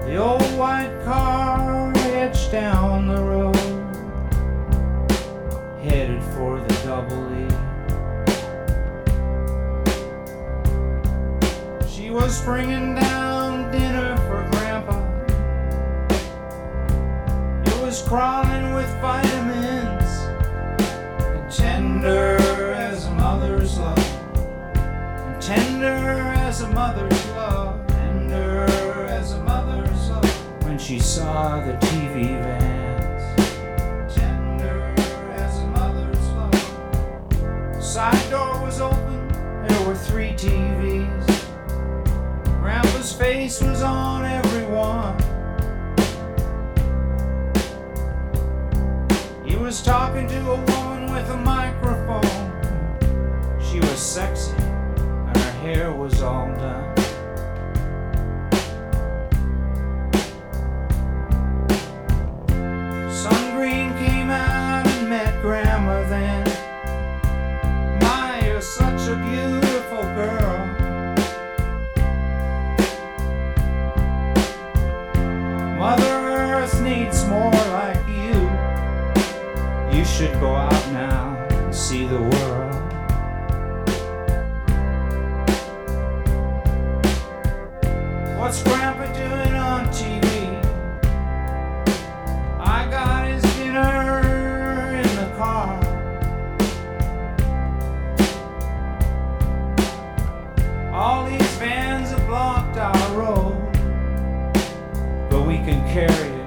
The old white car edged down the road, headed for the Double E. She was bringing down dinner for Grandpa. It was crawling with vitamins and tender as a mother's love, and tender as a mother's love, tender as a mother's love. When she saw the TV vans, tender as a mother's love. Side door was open, there were 3 TVs. Grandpa's face was on every one. He was talking to a woman with a microphone. She was sexy and her hair was all done. Sun Green came out and met Grandma then. My, you're such a beautiful girl. Mother Earth needs more like you. You should go out now and see the world. What's Grandpa doing on TV? I got his dinner in the car. All these vans have blocked our road, but we can carry